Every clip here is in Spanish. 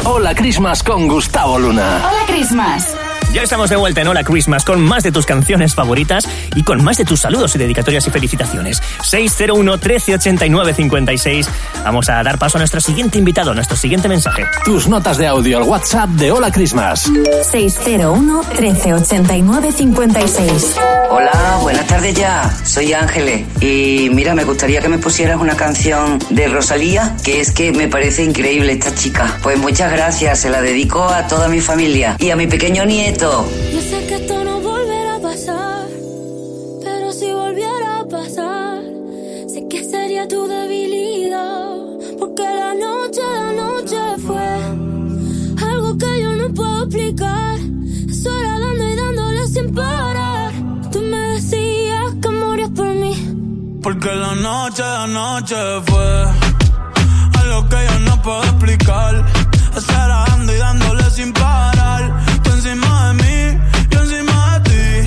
Hola Christmas con Gustavo Luna. Hola Christmas. Ya estamos de vuelta en Hola Christmas con más de tus canciones favoritas y con más de tus saludos y dedicatorias y felicitaciones. 601 1389 56. Vamos a dar paso a nuestro siguiente invitado, a nuestro siguiente mensaje. Tus notas de audio al WhatsApp de Hola Christmas. 601 1389 56. Hola, buenas tardes ya. Soy Ángeles y mira, me gustaría que me pusieras una canción de Rosalía, que es que me parece increíble esta chica. Pues muchas gracias, se la dedico a toda mi familia y a mi pequeño nieto. Yo sé que esto no volverá a pasar, pero si volviera a pasar, sé que sería tu debilidad, porque la noche fue algo que yo no puedo explicar. Eso era dando y dándole sin parar. Tú me decías que morías por mí, porque la noche fue algo que yo no puedo explicar. Eso era dando y dándole sin parar. Encima de mí, yo encima de ti.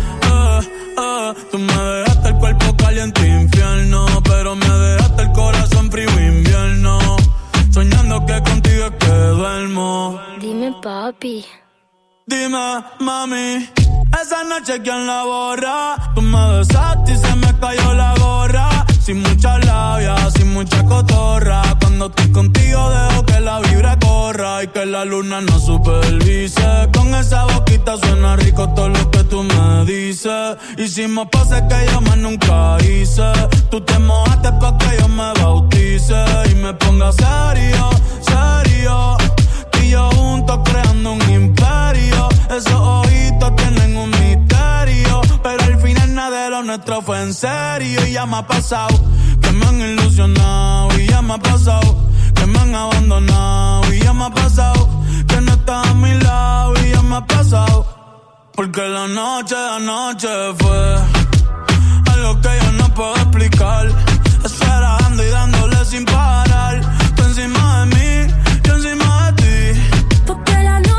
Tú me dejaste el cuerpo caliente infierno, pero me dejaste el corazón frío invierno. Soñando que contigo es que duermo. Dime papi, dime mami, esa noche quién la borra. Tú me besaste y se me cayó la gorra. Sin mucha labia, sin mucha cotorra. Cuando estoy contigo dejo que la vibra corra y que la luna no supervise. Con esa boquita suena rico todo lo que tú me dices. Hicimos poses que yo más nunca hice. Tú te mojaste pa' que yo me bautice y me ponga serio, serio. Tú y yo juntos creando un imperio. Esos ojitos tienen un misterio, pero al final nada de lo nuestro fue en serio. Y ya me ha pasado que me han ilusionado, y ya me ha pasado que me han abandonado, y ya me ha pasado que no estás a mi lado, y ya me ha pasado. Porque la noche fue algo que yo no puedo explicar. Eso era dando y dándole sin parar. Tú encima de mí, yo encima de ti. porque la noche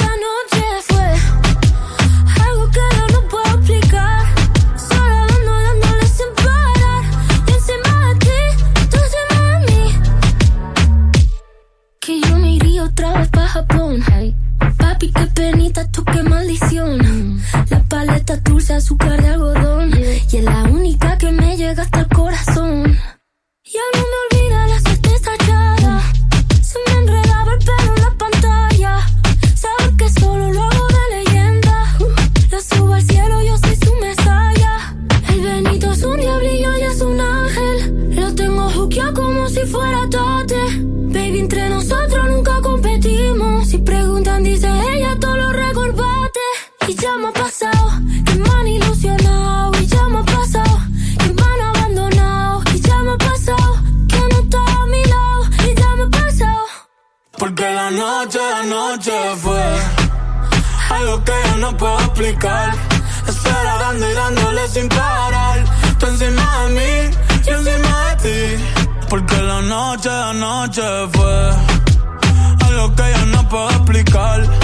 fue algo que yo no puedo explicar. Solo dándole sin parar. Y encima de ti, tú encima de mí. Que yo me iría otra vez pa' Japón. Hey. Papi, qué penita, tú qué maldición. La paleta dulce, azúcar de algodón. Y es la única que me llega hasta el corazón. Ya no me olvida la certeza echada. Se me enredaba el pelo en la pantalla. Sabes que solo lo hago de leyenda. La subo al cielo, yo soy su mesaya. El Benito es un diablillo y es un ángel. Lo tengo juqueado como si fuera Tate. Baby, entre nosotros nunca competimos. Si preguntan, dice ella, todo lo recorbate. Y ya me ha pasado que me han ilusionado. Y ya me ha pasado que me han abandonado. Y ya me ha pasado que no está a mi lado. Y ya me ha pasado. Porque la noche fue algo que yo no puedo explicar. Eso era dando y dándole sin parar. Tú encima de mí, yo encima de ti. Porque la noche fue algo que yo no puedo explicar.